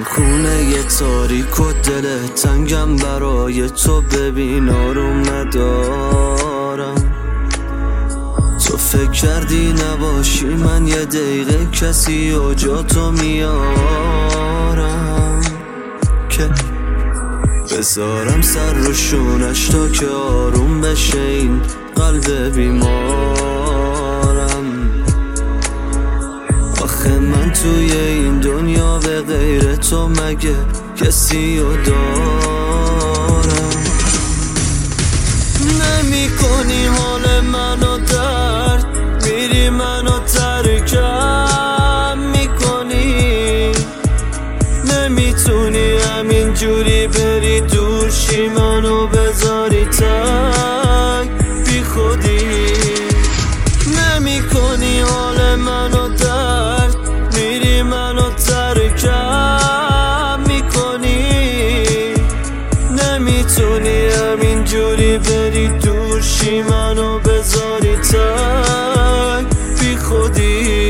خونه یه تاریک و دل تنگم برای تو، ببین آروم ندارم. تو فکر کردی نباشی من یه دقیقه کسی و جا تو میارم که بذارم سر رو شونش تا که آروم بشه این قلب بیمارم. آخه من توی این دنیا به غیر تو مگه کسی رو دارم؟ نمی کنی حال منو درد، میری منو ترکم میکنی. نمیتونی همین جوری بری دور شی، منو بذاری تک بی خودی. نمی کنی حال منو درد، میری منو ترکم میکنی. نمیتونی همین جوری بری دور شی، منو بذاری تک بی خودی.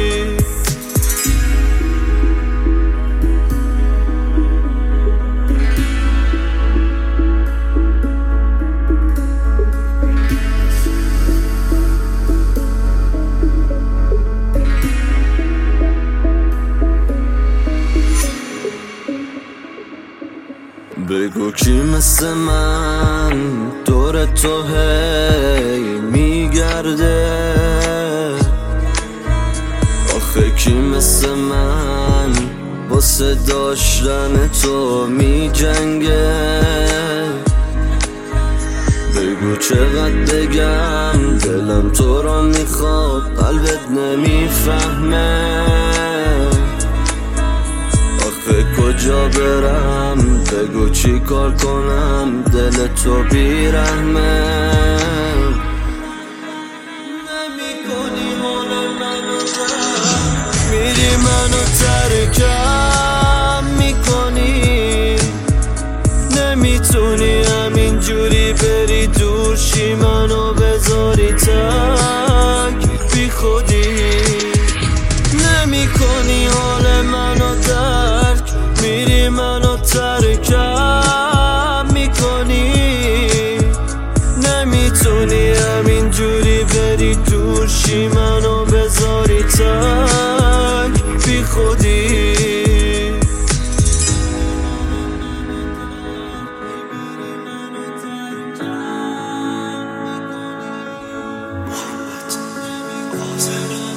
بگو کی مثل من دور تو هی میگرده؟ آخه کی مثل من واسه داشتن تو میجنگه؟ بگو چقدر بگم دلم تو رو میخواد، قلبت نمیفهمه. آخه کجا برم، بگو چی کار کنم، دل تو بیرحمه. نمی کنی حال منو درد، میری منو ترکم میکنی. نمیتونی همین جوری بری دور شی، منو بذاری تک بی خودی. نمی کنی حال منو درک، میری منو ترکم میکنی. نمیتونی همین جوری بری دور شی، منو بذاری تک بی خودی. محبت